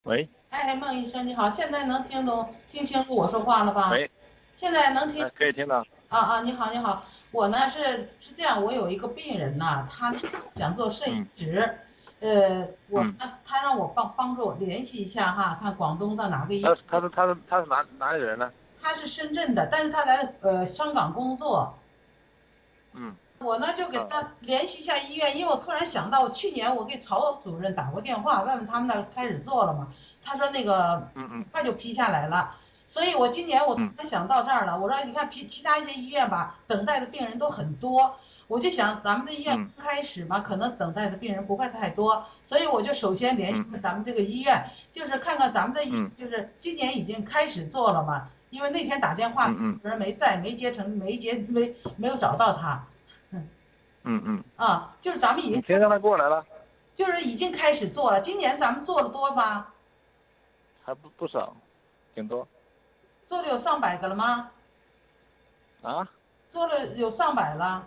喂， 哎，孟医生你好，现在能听清楚我说话了吧？ 喂， 现在能听？ 可以听到。 你好你好，我呢是这样，我有一个病人呐，他想做肾移嗯植，我嗯， 他让我帮助我联系一下哈，看广东的哪个医， 他是哪里人呢？ 他是深圳的，但是他来香港工作， 嗯我呢就给啊他联系一下医院，因为我突然想到去年我给曹主任打过电话，问问他们那儿开始做了吗？他说那个嗯快就批下来了，所以我今年我突嗯然想到这儿了，我说你看其他一些医院吧，等待的病人都很多，我就想咱们的医院嗯刚开始嘛，可能等待的病人不会太多，所以我就首先联系嗯咱们这个医院，就是看看咱们的嗯就是今年已经开始做了嘛，因为那天打电话嗯主任没在，没有找到他。 嗯， 就是咱们已经你先让他过来了， 就是已经开始做了，今年咱们做的多吧？ 还不少，挺多做了有上百个了吗？ 啊， 做了有上百了。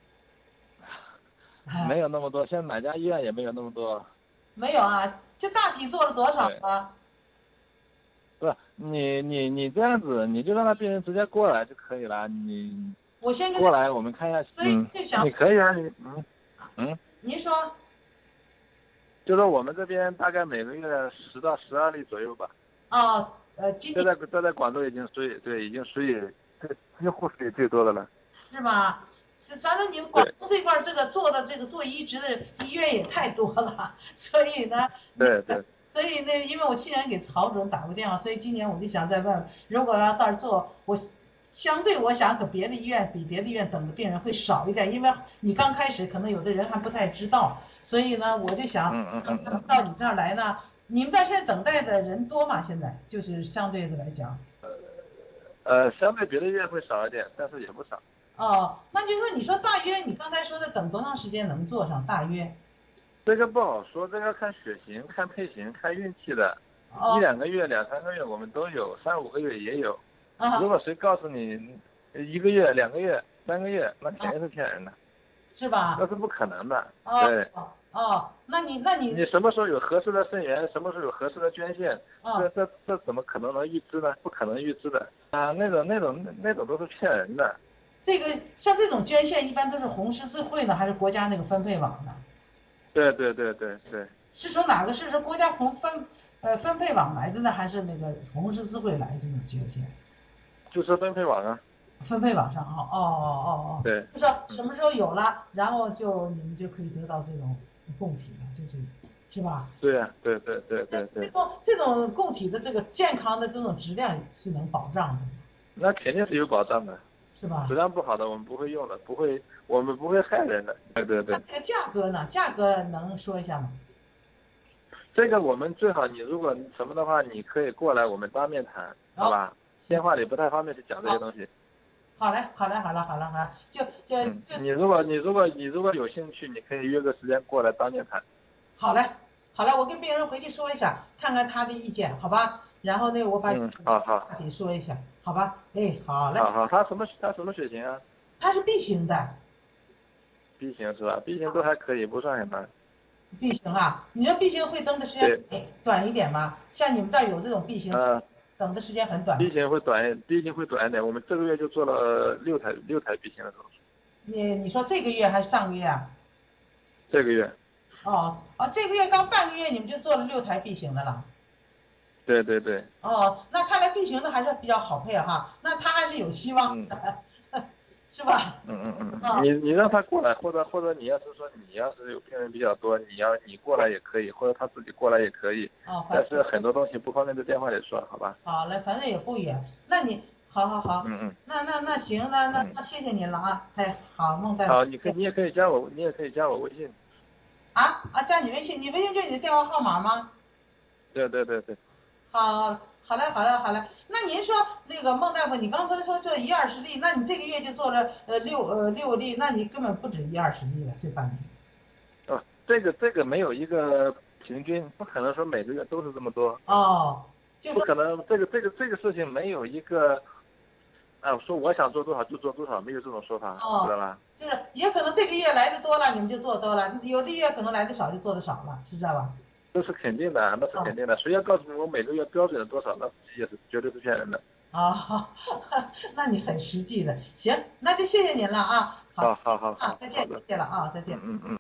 没有那么多，现在哪家医院也没有那么多。 没有啊，就大体做了多少对， 啊？ 不是你这样子，你就让他病人直接过来就可以了，你我先跟他， 过来我们看一下， 所以就想你可以啊， 您说就说我们这边大概每个月10到12例左右吧。 今这年在广州已经属于几乎属于最多的了。 是吧？反正你们广东这块儿这个做的这个做移植的医院也太多了，所以呢， 对对， 所以呢，因为我去年给曹总打过电话，所以今年我就想再问，如果要到这儿做，相对我想比别的医院等的病人会少一点，因为你刚开始可能有的人还不太知道，所以呢，我就想到你这儿来呢，你们这儿现在等待的人多吗？现在就是相对的来讲。 相对别的医院会少一点，但是也不少。 那就是说，你说大约你刚才说的等多长时间能做上？大约？ 这个不好说，这个要看血型、看配型、看运气的。1、2个月、2、3个月我们都有，3、5个月也有。如果谁告诉你1个月、2个月、3个月，那肯定是骗人的， 是吧？ 那是不可能的。对。 那你什么时候有合适的肾源，什么时候有合适的捐献，这怎么可能能预知呢？不可能预知的啊！那种都是骗人的。 这个像这种捐献一般都是红十字会呢，还是国家那个分配网呢？ 对。 是从哪个？是说国家分配网来的呢，还是那个红十字会来的这种捐献？ 就是分配网啊。 分配网上对。 就说什么时候有了，然后你们就可以得到这种供体了，是吧？ 对呀，对。 这种供体的这个健康的这种质量是能保障的， 那肯定是有保障的。 是吧？ 质量不好的我们不会用的，我们不会害人的。对。 那这个价格呢？价格能说一下吗？ 这个我们最好你如果什么的话，你可以过来我们当面谈，好吧？电话里不太方便去讲这些东西。 好嘞， 你如果有兴趣，你可以约个时间过来当面谈。 好嘞，我跟病人回去说一下，看看他的意见，好吧？然后我把好得说一下，好吧？好嘞。 好，他什么血型啊？ 他是 B 型的。 B 型是吧？B 型都还可以，不算很难。 B 型啊，你说 B 型会等的时间短一点吗？像你们这儿有这种 B 型，等的时间很短。 B 型会短一点，我们这个月就做了六台 B 型的手术。 你说这个月还是上个月啊？ 这个月。 这个月刚半个月你们就做了6台 B 型的了。 对。 那看来 B 型的还是比较好配哈，那他还是有希望的，是吧？ 你让他过来，或者你要是说你要是有病人比较多，你过来也可以，或者他自己过来也可以。但是很多东西不方便在电话里说，好吧？ 好嘞，反正也不远。那你好。那行，那谢谢您了啊。好，孟大夫。 好，你也可以加我微信。 加你微信，你微信就是你的电话号码吗？ 对。 好嘞。那您说那个孟大夫，你刚才说这1、20例，那你这个月就做了6例，那你根本不止1、20例了，这半年。 这个没有一个平均，不可能说每个月都是这么多。 就是不可能，这个事情没有一个，说我想做多少就做多少，没有这种说法，知道吧？ 就是也可能这个月来的多了，你们就做多了；有的月可能来的少就做的少了，知道吧？ 这是肯定的，那是肯定的。谁要告诉你我每个月标准的多少，那也是绝对是骗人的。 啊，那你很实际的，行，那就谢谢您了啊。 好， 再见，谢谢了啊，再见。 嗯。